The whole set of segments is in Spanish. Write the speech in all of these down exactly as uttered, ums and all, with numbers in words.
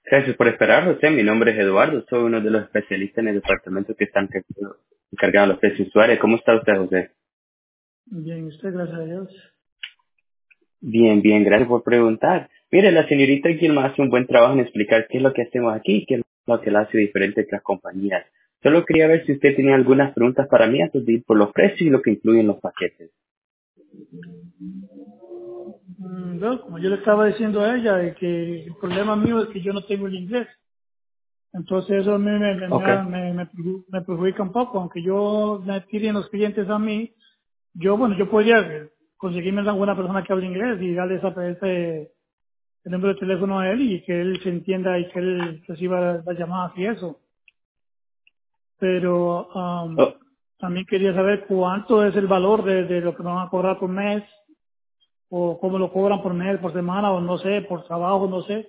Gracias por esperar, José. Mi nombre es Eduardo. Soy uno de los especialistas en el departamento que están encargados de los precios usuarios. ¿Cómo está usted, José? Bien, usted, gracias a Dios. Bien, bien. Gracias por preguntar. Mire, la señorita Gilma hace un buen trabajo en explicar qué es lo que hacemos aquí y qué es lo que la hace diferente de otras compañías. Solo quería ver si usted tenía algunas preguntas para mí antes de ir por los precios y lo que incluyen los paquetes. Mm, bueno, como yo le estaba diciendo a ella, de que el problema mío es que yo no tengo el inglés. Entonces eso a mí me, me, Ok. me, me, me perju- me perjudica un poco. Aunque yo me tiren los clientes a mí, yo, bueno, yo podría eh, conseguirme alguna persona que hable inglés y darle esa, ese, el número de teléfono a él y que él se entienda y que él reciba las llamadas y eso. Pero um, Oh, también quería saber cuánto es el valor de, de lo que me van a cobrar por mes o cómo lo cobran por mes, por semana, o no sé, por trabajo, no sé,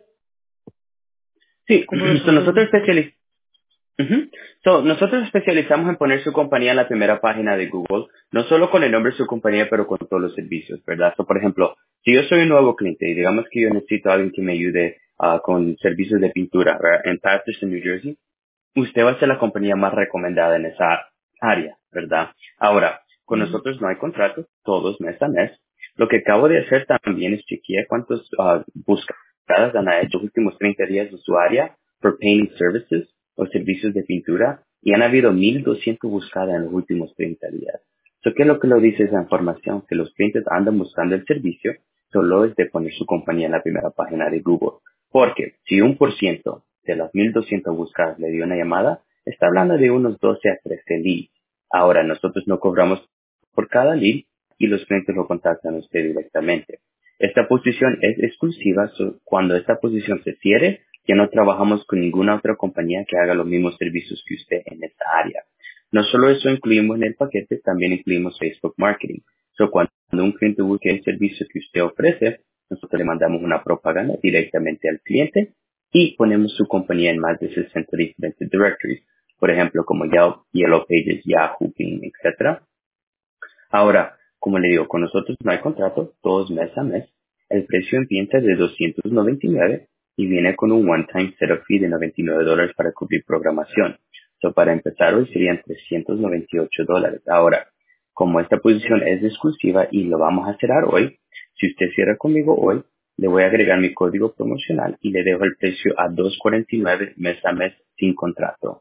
sí, cómo es el so proceso. nosotros especializamos Ujú. So, nosotros especializamos en poner su compañía en la primera página de Google, no solo con el nombre de su compañía, pero con todos los servicios, ¿verdad? So, por ejemplo, si yo soy un nuevo cliente y digamos que yo necesito a alguien que me ayude ah, con servicios de pintura, ¿verdad? En Patterson, New Jersey, usted va a ser la compañía más recomendada en esa área, ¿verdad? Ahora, con Mm, nosotros no hay contrato, todos mes a mes. Lo que acabo de hacer también es chequear cuántos ah, buscadas han hecho los últimos treinta días de su área por painting services o servicios de pintura y han habido mil doscientas buscadas en los últimos treinta días. So, ¿qué es lo que lo dice esa información? Que los clientes andan buscando el servicio, solo es de poner su compañía en la primera página de Google. Porque si un por ciento de las mil doscientas buscadas le dio una llamada, está hablando de unos doce a trece leads. Ahora, nosotros no cobramos por cada lead y los clientes lo contactan a usted directamente. Esta posición es exclusiva, so, cuando esta posición se cierre, ya no trabajamos con ninguna otra compañía que haga los mismos servicios que usted en esta área. No solo eso incluimos en el paquete, también incluimos Facebook Marketing. So, cuando un cliente busque el servicio que usted ofrece, nosotros le mandamos una propaganda directamente al cliente y ponemos su compañía en más de sesenta diferentes directories. Por ejemplo, como Yelp, Yellow Pages, Yahoo, Bing, etcétera. Ahora, como le digo, con nosotros no hay contrato, todos mes a mes. El precio empieza de doscientos noventa y nueve y viene con un one-time setup fee de noventa y nueve dólares para cubrir programación. So, para empezar hoy serían trescientos noventa y ocho dólares. Ahora, como esta posición es exclusiva y lo vamos a cerrar hoy, si usted cierra conmigo hoy, le voy a agregar mi código promocional y le dejo el precio a dos cuarenta y nueve mes a mes sin contrato.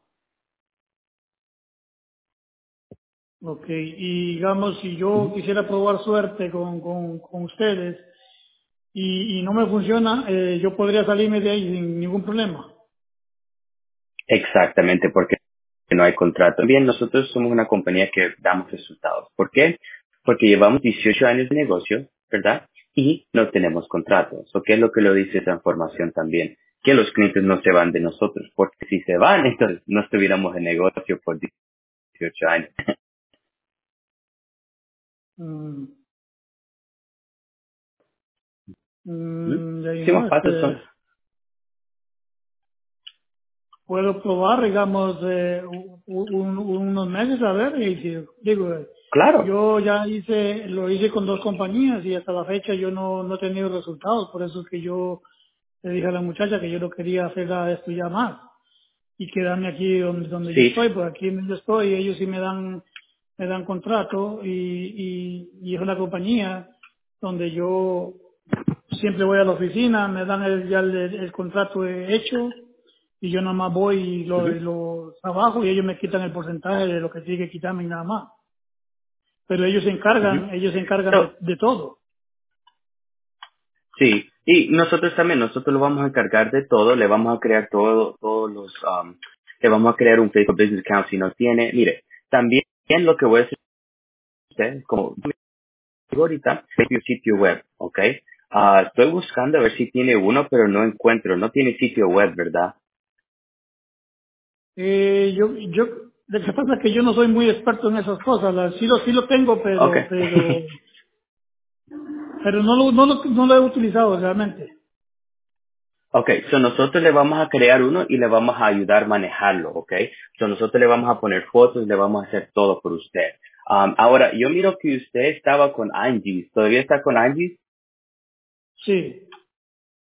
ok, y digamos, si yo Ujú. quisiera probar suerte con, con, con ustedes y, y no me funciona, eh, yo podría salirme de ahí sin ningún problema. Exactamente, porque no hay contrato. Bien, nosotros somos una compañía que damos resultados. ¿Por qué? Porque llevamos dieciocho años de negocio, ¿verdad? Y no tenemos contratos. ¿O qué es lo que lo dice esa información también? Que los clientes no se van de nosotros, porque si se van, entonces no estuviéramos en negocio por dieciocho años. Mm, Ujú. mm, de ahí Próximos no, pasos este, son, puedo probar, digamos, eh, u- u- un- unos meses a ver, y si, digo, eh, claro. yo ya hice, lo hice con dos compañías y hasta la fecha yo no, no he tenido resultados, por eso es que yo le dije a la muchacha que yo no quería hacer nada de esto ya más y quedarme aquí donde, donde yo Sí. estoy, porque aquí donde yo estoy ellos sí me dan, me dan contrato y, y, y es una compañía donde yo siempre voy a la oficina, me dan el, ya el, el contrato hecho y yo nada más voy y lo, Ujú. y lo trabajo y ellos me quitan el porcentaje de lo que tiene que quitarme y nada más. Pero ellos se Ujú. encargan, ellos se encargan de, So, de todo. sí, y nosotros también, nosotros lo vamos a encargar de todo, le vamos a crear todo, todos los, um, le vamos a crear un Facebook Business Account si no tiene. Mire, también lo que voy a hacer usted, como digo ahorita, es su sitio web, ¿ok? Ah, estoy buscando a ver si tiene uno, pero no encuentro, no tiene sitio web, ¿verdad? Eh, yo, yo, lo que pasa es que yo no soy muy experto en esas cosas, la- sí lo, sí lo tengo, Ok. pero, pero, pero no lo, no lo, no lo he utilizado realmente. Ok, so nosotros le vamos a crear uno y le vamos a ayudar a manejarlo, ok? So nosotros le vamos a poner fotos, le vamos a hacer todo por usted. Um, ahora, yo miro que usted estaba con Angie, ¿todavía está con Angie? Sí.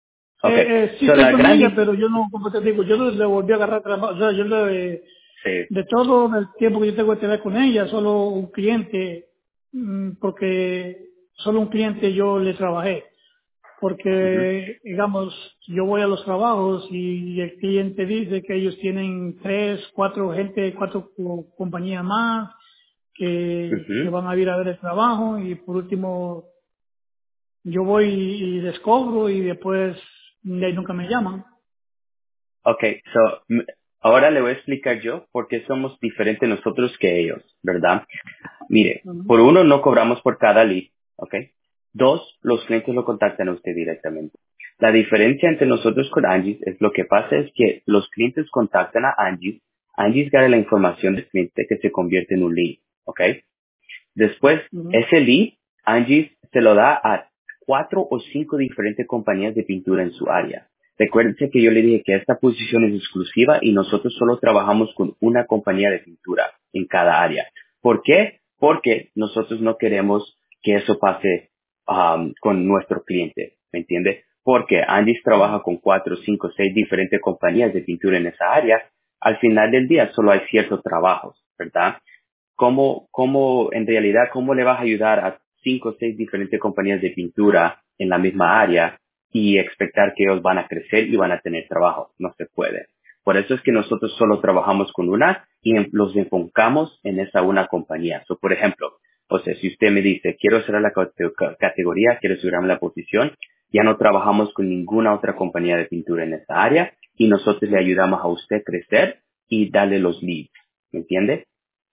Ok. Eh, eh, sí So, estoy la con gran... ella, di- pero yo no, como te digo, yo no le volví a agarrar trabajo. O sea, yo le, Sí. de todo el tiempo que yo tengo que tener con ella, solo un cliente, mm, porque solo un cliente yo le trabajé. Ujú, Porque, digamos, yo voy a los trabajos y el cliente dice que ellos tienen tres, cuatro gente, cuatro co- compañías más que, que ujú. van a ir a ver el trabajo y por último yo voy y les cobro y después de ahí nunca me llaman. Ok, so, m- ahora le voy a explicar yo por qué somos diferentes nosotros que ellos, ¿verdad? Mire, Ujú, por uno, no cobramos por cada lead, ¿ok? Dos, los clientes lo contactan a usted directamente. La diferencia entre nosotros con Angie es lo que pasa es que los clientes contactan a Angie, Angie gana la información del cliente que se convierte en un lead, ¿ok? Después, ujú, ese lead, Angie se lo da a cuatro o cinco diferentes compañías de pintura en su área. Recuérdense que yo le dije que esta posición es exclusiva y nosotros solo trabajamos con una compañía de pintura en cada área. ¿Por qué? Porque nosotros no queremos que eso pase um, con nuestro cliente, ¿me entiende? Porque Angie ujú. trabaja con cuatro, cinco, seis diferentes compañías de pintura en esa área. Al final del día solo hay ciertos trabajos, ¿verdad? cómo, cómo, en realidad, cómo le vas a ayudar a cinco o seis diferentes compañías de pintura en la misma área y expectar que ellos van a crecer y van a tener trabajo. No se puede. Por eso es que nosotros solo trabajamos con una y en- los enfocamos en esa una compañía. So, por ejemplo, o sea, si usted me dice, quiero cerrar la cate- ca- categoría, quiero asegurarme la posición, ya no trabajamos con ninguna otra compañía de pintura en esa área y nosotros le ayudamos a usted a crecer y darle los leads. ¿Me entiende?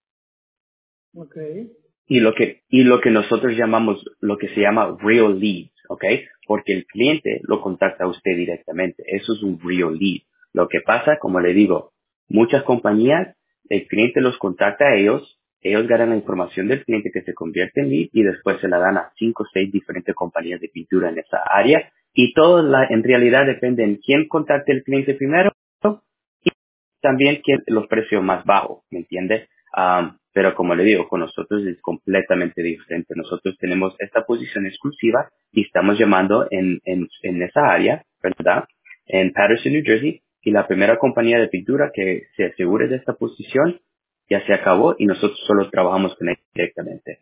Okay. y lo que y lo que nosotros llamamos lo que se llama real leads, ¿ok? Porque el cliente lo contacta a usted directamente. Eso es un real lead. Lo que pasa, como le digo, muchas compañías, el cliente los contacta a ellos, ellos ganan la información del cliente que se convierte en lead y después se la dan a cinco o seis diferentes compañías de pintura en esa área. Y todo la, en realidad depende en quién contacte el cliente primero también que los precios más bajos, ¿me entiende? Am, pero como le digo, con nosotros es completamente diferente. Nosotros tenemos esta posición exclusiva y estamos llamando en, en, en esa área, ¿verdad? En Patterson, New Jersey, y la primera compañía de pintura que se asegure de esta posición ya se acabó y nosotros solo trabajamos con ella directamente.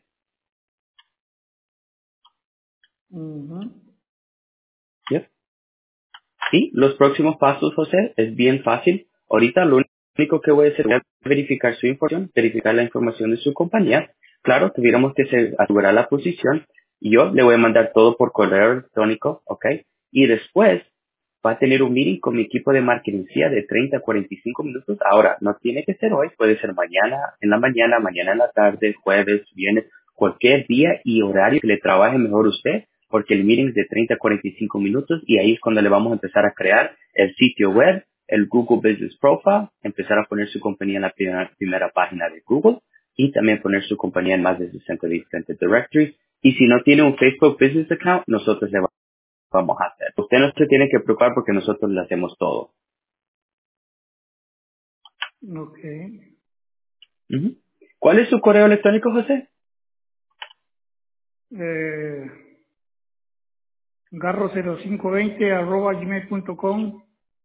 Ujú. ¿Ya? Sí, los próximos pasos, José, es bien fácil. Ahorita lo único que voy a hacer es verificar su información, verificar la información de su compañía. Claro, tuviéramos que se- asegurar la posición y yo le voy a mandar todo por correo electrónico, ¿ok? Y después va a tener un meeting con mi equipo de marketing de treinta a cuarenta y cinco minutos. Ahora, no tiene que ser hoy, puede ser mañana en la mañana, mañana en la tarde, jueves, viernes, cualquier día y horario que le trabaje mejor a usted, porque el meeting es de treinta a cuarenta y cinco minutos y ahí es cuando le vamos a empezar a crear el sitio web, el Google Business Profile, empezar a poner su compañía en la primera, primera página de Google y también poner su compañía en más de sesenta diferentes directories. Y si no tiene un Facebook Business Account, nosotros le vamos a hacer. Usted no se tiene que preocupar porque nosotros le hacemos todo. Okay. Ujú. ¿Cuál es su correo electrónico, José? Eh, garro cero cinco veinte arroba gmail punto com.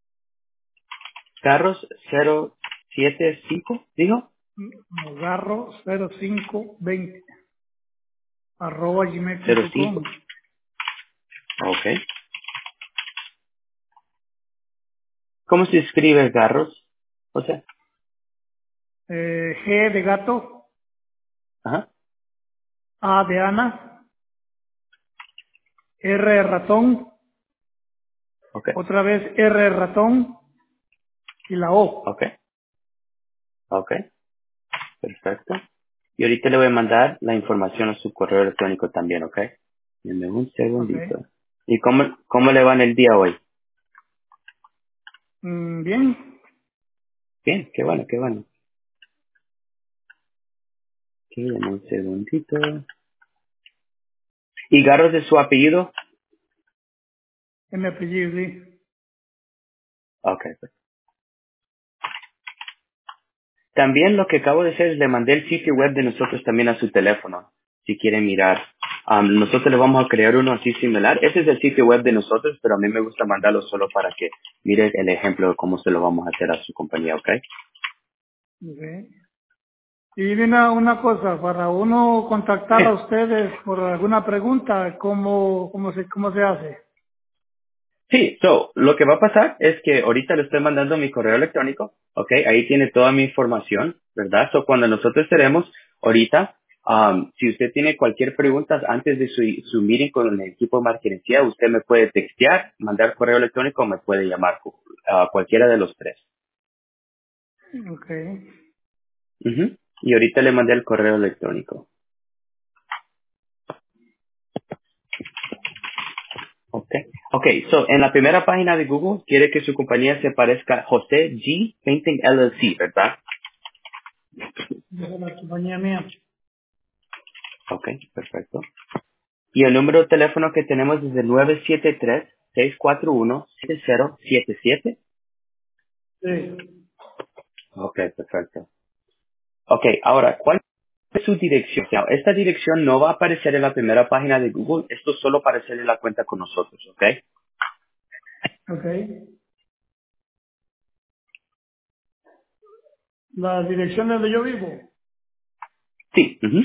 Carros cero siete cinco, dijo. No, garro cero cinco veinte arroba gmail cero punto cinco. com. Ok. ¿Cómo se escribe Garros, José? Eh, G de gato, Ajá. A de Ana, R de ratón, Ok. otra vez R de ratón y la O. Ok. Ok. Perfecto. Y ahorita le voy a mandar la información a su correo electrónico también, ¿ok? Deme un Okay. segundito. ¿Y cómo, cómo le va en el día hoy? Mm, bien. Bien, qué bueno, qué bueno. Ok, deme un segundito. ¿Y Garros de su apellido? Es mi apellido, sí. Ok. También lo que acabo de hacer es le mandé el sitio web de nosotros también a su teléfono, si quiere mirar. Um, nosotros le vamos a crear uno así similar. Ese es el sitio web de nosotros, pero a mí me gusta mandarlo solo para que mire el ejemplo de cómo se lo vamos a hacer a su compañía, ¿ok? Okay. Y dime una, una cosa, para uno contactar a ustedes por alguna pregunta, ¿cómo, cómo se, cómo se hace? Sí, so, lo que va a pasar es que ahorita le estoy mandando mi correo electrónico, ¿ok? Ahí tiene toda mi información, ¿verdad? So, cuando nosotros tenemos ahorita, um, si usted tiene cualquier pregunta antes de su, su meeting con el equipo de marketing, usted me puede textear, mandar correo electrónico o me puede llamar, a cualquiera de los tres. Okay. Ujú. Y ahorita le mandé el correo electrónico. Okay. Okay, so en la primera página de Google quiere que su compañía se parezca a José G Painting L L C, ¿verdad? Esa es la compañía mía. Okay, perfecto. Y el número de teléfono que tenemos es el nueve siete tres, seis cuatro uno, siete cero siete siete. Sí. Okay, perfecto. Okay, ahora, ¿cuál es su dirección? O sea, esta dirección no va a aparecer en la primera página de Google, esto solo aparece en la cuenta con nosotros, ¿ok? Okay. La dirección donde yo vivo, Sí. Ujú.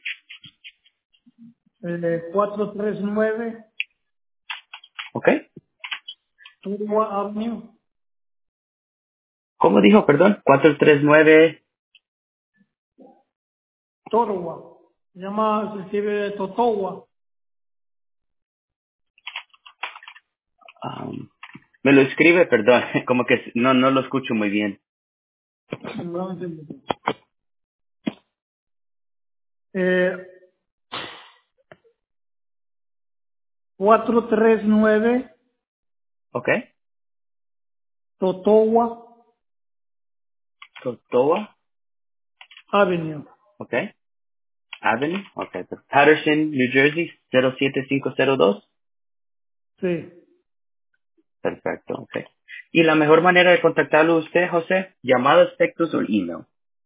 eh, cuatrocientos treinta y nueve Okay. Turwa Avenue, ¿Cómo dijo, perdón? cuatro tres nueve. Torwa. Se llama, se escribe Totowa. um, me lo escribe, perdón, como que no, no lo escucho muy bien. No entiendo. Eh, cuatrocientos treinta y nueve Okay. Totowa Totowa. Avenue. Okay. Avenue. Okay. Patterson, New Jersey, cero siete cinco cero dos. Sí. Perfecto, ok. ¿Y la mejor manera de contactarlo a usted, José? Llamadas, textos o email.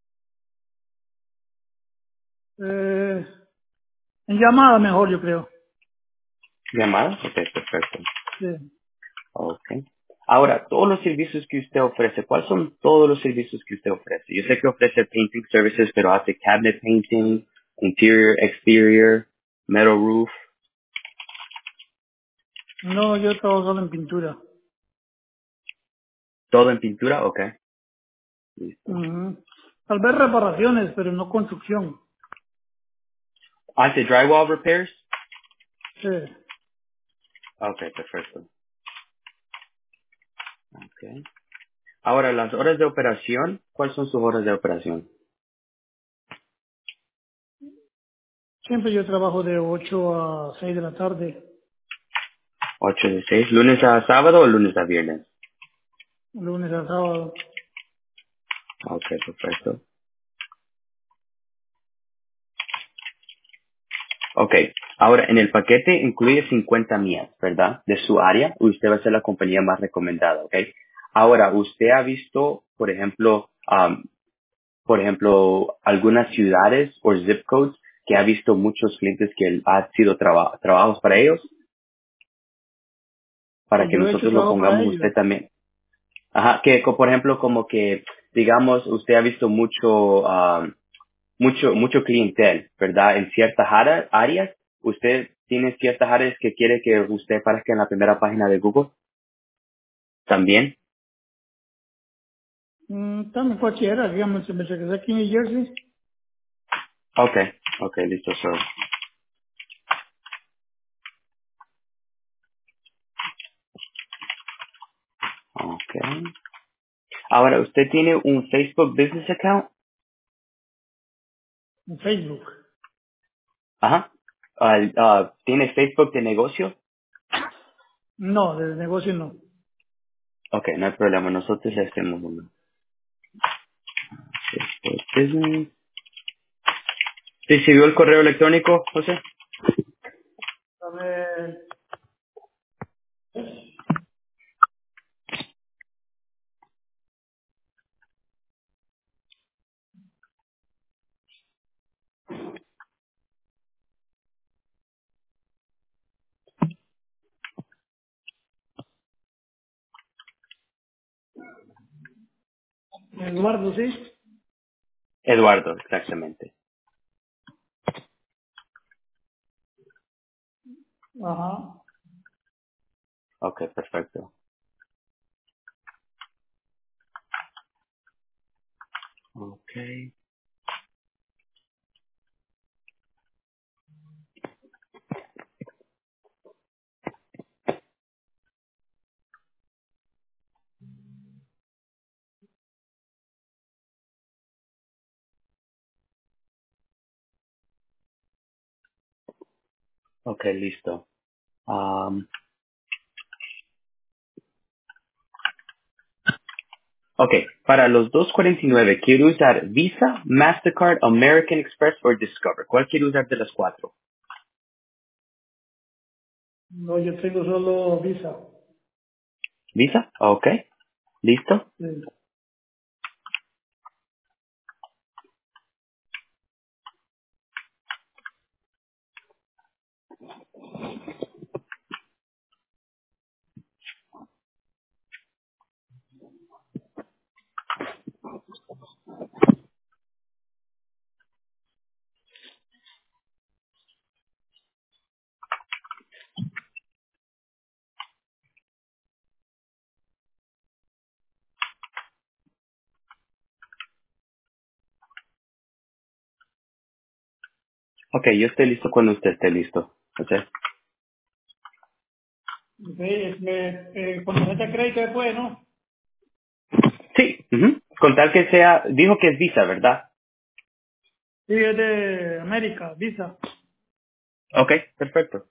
Eh, en llamada mejor, yo creo. ¿Llamadas? Ok, perfecto. Sí. Ok. Ahora, todos los servicios que usted ofrece, ¿cuáles son todos los servicios que usted ofrece? Yo sé que ofrece painting services, pero hace cabinet painting, interior, exterior, metal roof, No, yo trabajo solo en pintura. todo en pintura, ok. Listo. Ujú. Tal vez reparaciones, pero no construcción. ¿Hace drywall repairs? Sí. Ok, perfecto. Ok. Ahora, las horas de operación, ¿cuáles son sus horas de operación? Siempre yo trabajo de ocho a seis de la tarde, Ocho de seis, lunes a sábado o lunes a viernes. lunes a sábado. Ok, perfecto. Ok, ahora en el paquete incluye cincuenta millas, ¿verdad? De su área, usted va a ser la compañía más recomendada, ¿ok? Ahora, ¿usted ha visto, por ejemplo, am, por ejemplo, algunas ciudades o zip codes que ha visto muchos clientes que ha sido traba- trabajos para ellos, para Que que yo he hecho nosotros lo trabajo para pongamos ellos. usted también? Ajá, que co- por ejemplo, como que, digamos, usted ha visto mucho, mucho, mucho clientel, ¿verdad? En ciertas ara- áreas, usted tiene ciertas áreas que quiere que usted aparezca en la primera página de Google también. Mm, también cualquiera, digamos, si me quedé aquí en New Jersey. Okay, okay, listo, sir. Okay. Ahora, ¿usted tiene un Facebook Business Account? En Facebook. Ajá. Ah, ah, ¿Tiene Facebook de negocio? No, de negocio no. Okay, no hay problema, nosotros le hacemos uno. Facebook Business. ¿Recibió el correo electrónico, José? Dame Eduardo, ¿sí? Eduardo, exactamente. Ajá. Ok, perfecto. Ok. Ok, listo. Um, ok, para los dos cuarenta y nueve, ¿quiero usar Visa, Mastercard, American Express o Discover? ¿Cuál quiero usar de las cuatro? No, yo tengo solo visa. ¿Visa? Ok, listo. Sí. Ok, yo estoy listo cuando usted esté listo. Ok. Ok, es que, eh, con tarjeta de crédito después, ¿no? Sí, ujú. Con tal que sea, dijo que es Visa, ¿verdad? Sí, es de América, visa. Ok, perfecto.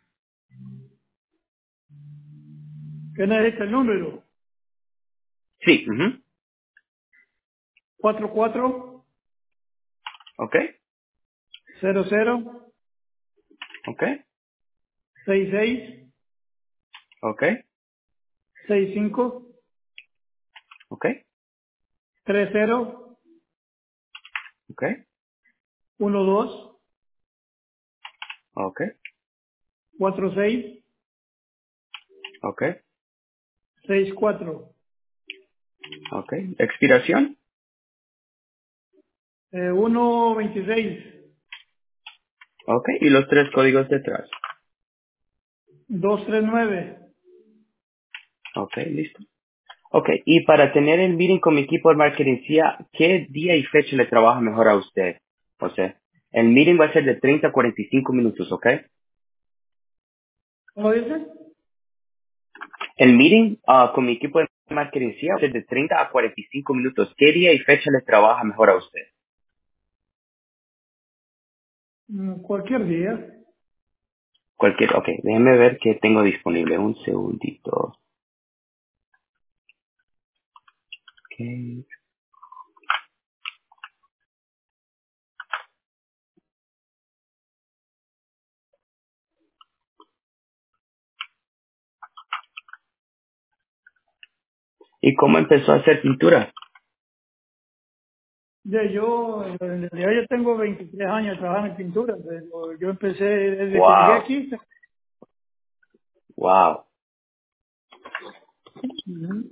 ¿Qué necesita el número? Sí, ujú. Cuatro cuatro Ok, cero cero ok, seis seis ok, seis cinco ok, tres cero ok, uno dos ok, cuatro seis ok, seis cuatro. ok. Expiración. Eh, uno veintiséis Ok, y los tres códigos detrás. dos tres nueve. Ok, listo. Ok, y para tener el meeting con mi equipo de marketing, ¿qué día y fecha le trabaja mejor a usted? José, el meeting va a ser de treinta a cuarenta y cinco minutos, ¿ok? ¿Cómo dice? El meeting ah, con mi equipo de marketing va a ser de treinta a cuarenta y cinco minutos. ¿Qué día y fecha le trabaja mejor a usted? Mm, Cualquier día. Cualquier, ok, déjeme ver qué tengo disponible. Un segundito. Ok, ¿y cómo empezó a hacer pintura? Ya yo, en realidad yo tengo veintitrés años trabajando en pintura, pero yo empecé desde que llegué Wow, aquí. wow. Ujú.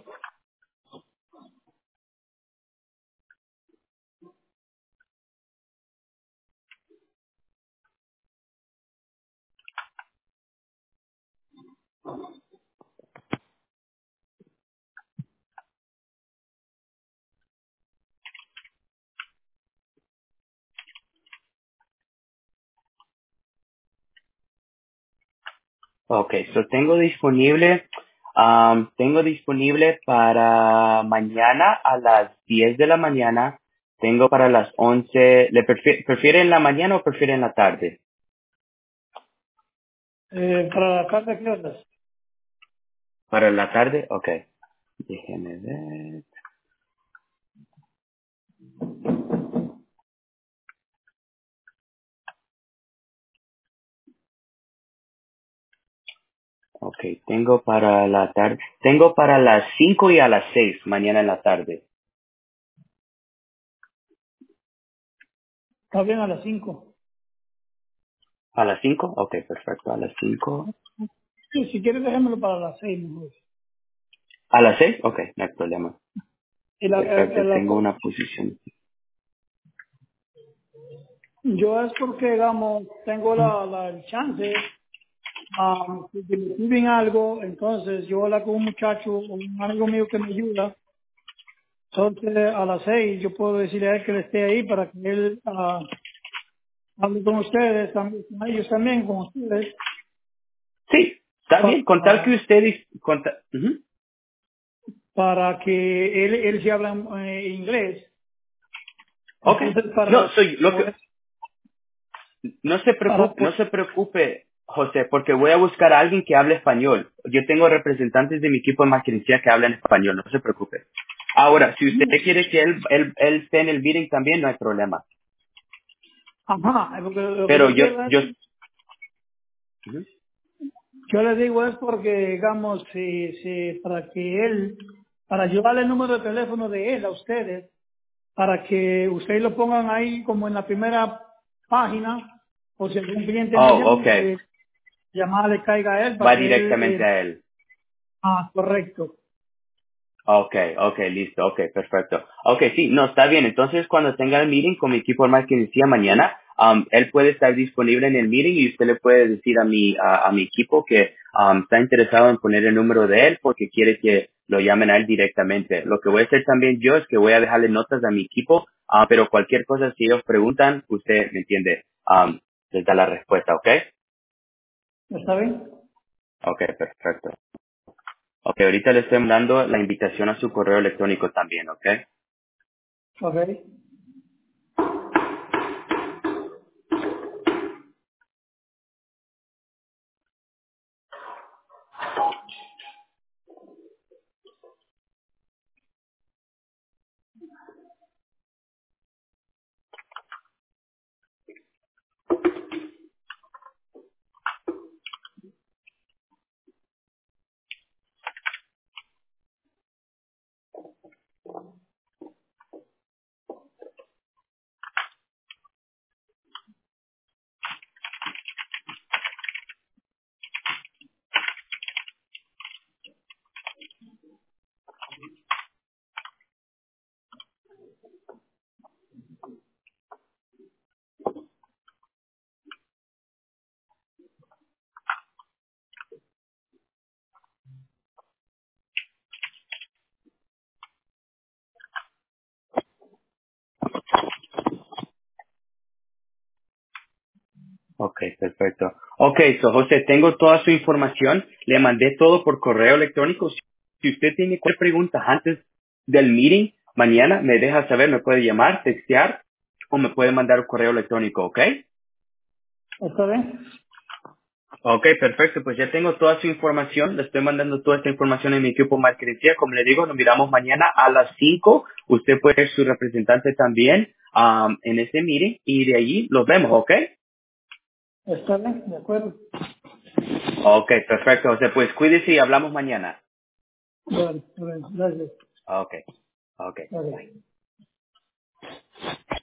Ok, so tengo disponible, um, tengo disponible para mañana a las diez de la mañana. Tengo para las once. ¿Le prefi- prefiere en la mañana o prefiere en la tarde? Eh, para la carta, ¿qué horas? Para la tarde, ok. Déjeme ver. Ok, tengo para la tarde, tengo para las cinco y a las seis mañana en la tarde. Está bien a las cinco. ¿A las cinco? Ok, perfecto, a las cinco. Sí, si quieres déjamelo para las seis mejor. ¿A las seis? Ok, no hay problema. Y la, Perfecto, el- la tengo cosa- una posición. yo es porque, digamos, tengo la, la el chance um, de me piden algo, entonces yo hablo con un muchacho, un amigo mío que me ayuda, entonces a las seis yo puedo decirle a él que él esté ahí para que él ah, hable con ustedes, también, con ellos también, con ustedes, Sí, está bien, con tal que para, ustedes... Con ta- Ujú. para que él, él sí habla eh, inglés, Ok. entonces No, para soy lo que... poder, No se para preocupe, no poder, se preocupe, José, porque voy a buscar a alguien que hable español. Yo tengo representantes de mi equipo de maquinaria que hablan español, no se preocupe. Ahora, si usted quiere que él, él, él esté en el meeting también, no hay problema. ajá, lo que, lo que Pero yo yo, quiero es, yo, ujú. yo le digo es porque, digamos, si, si, para que él, para yo darle el número de teléfono de él a ustedes, para que ustedes lo pongan ahí como en la primera página, o si algún cliente me Oh, llama, okay. que llamada le caiga a él para Va que él, directamente eh, a él. ah, correcto, Okay, okay, listo, okay, perfecto. Okay, sí, no, está bien. Entonces, cuando tenga el meeting con mi equipo de marketing mañana, um, él puede estar disponible en el meeting y usted le puede decir a mi, a, a mi equipo que um, está interesado en poner el número de él porque quiere que lo llamen a él directamente. Lo que voy a hacer también yo es que voy a dejarle notas a mi equipo, ah, pero cualquier cosa, si ellos preguntan, usted me entiende, um, les da la respuesta, ¿ok? ¿está bien? Okay, perfecto. Ok, ahorita le estoy mandando la invitación a su correo electrónico también, ¿ok? Ok, Ok, perfecto. Ok, so José, tengo toda su información, le mandé todo por correo electrónico. Si si usted tiene cualquier pregunta antes del meeting, mañana me deja saber, me puede llamar, textear o me puede mandar un correo electrónico, ¿ok? ¿está bien? Ok, perfecto, pues ya tengo toda su información, le estoy mandando toda esta información en mi equipo marketing. Como le digo, nos miramos mañana a las cinco. Usted puede ser su representante también um, en este meeting y de allí los vemos, ¿ok? Está bien, de acuerdo. Ok, perfecto, José, pues cuídese y hablamos mañana. Bueno, bueno, gracias. Ok, ok, bye. Gracias.